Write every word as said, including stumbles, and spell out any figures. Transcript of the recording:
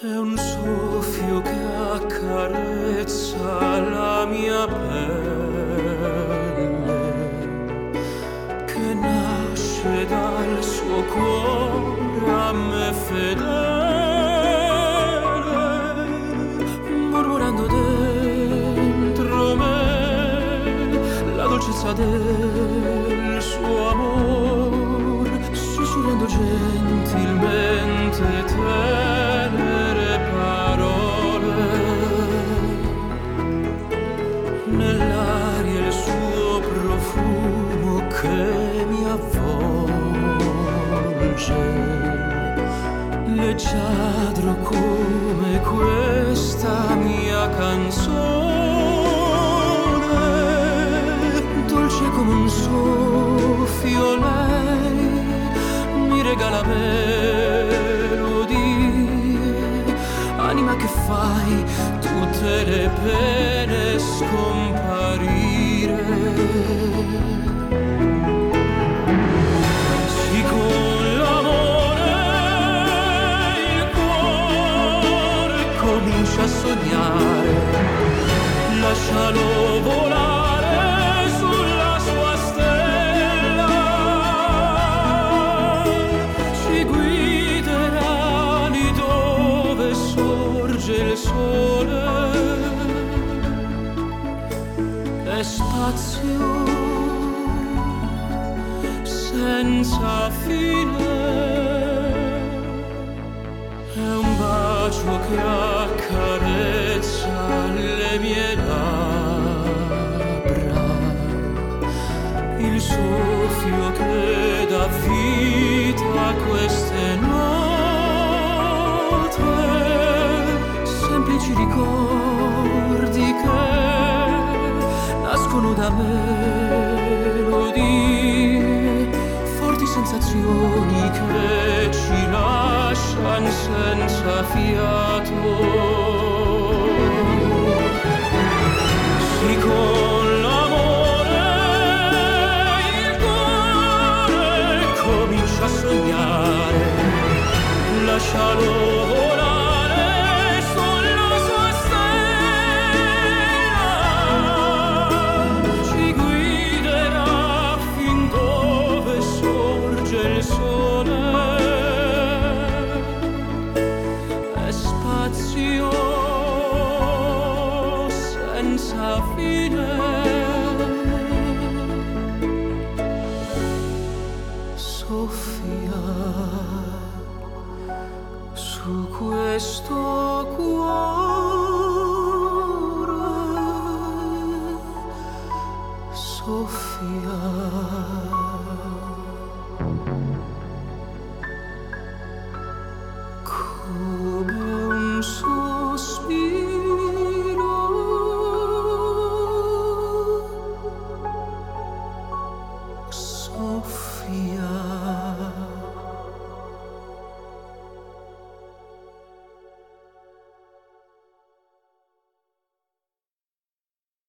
È un soffio che accarezza la mia pelle, che nasce dal suo cuore a me fedele, mormorando dentro me la dolcezza del suo amor, sussurrando gentilmente tenere parole. Nell'aria il suo profumo che mi avvolge, leggiadro come questa mia canzone, dolce come un soffio lei mi regala melodie, anima che fai tutte le pene scomparire. Sì, con l'amore il cuore comincia a sognare, lascialo volare sulla sua stella, ci guiderà lì dove sorge il sole. È spazio senza fine, è un bacio che accarezza le mie labbra, il soffio che dà vita a queste note, semplici ricordi che nascono da melodie, forti sensazioni che ci lasciano senza fiato. Sì, con l'amore il cuore comincia a sognare, lascialo volare sulla sua stella, ci guiderà fin dove sorge il sole. È spazio senza fine, soffia su questo cuore, soffia. Come un sospiro, soffia.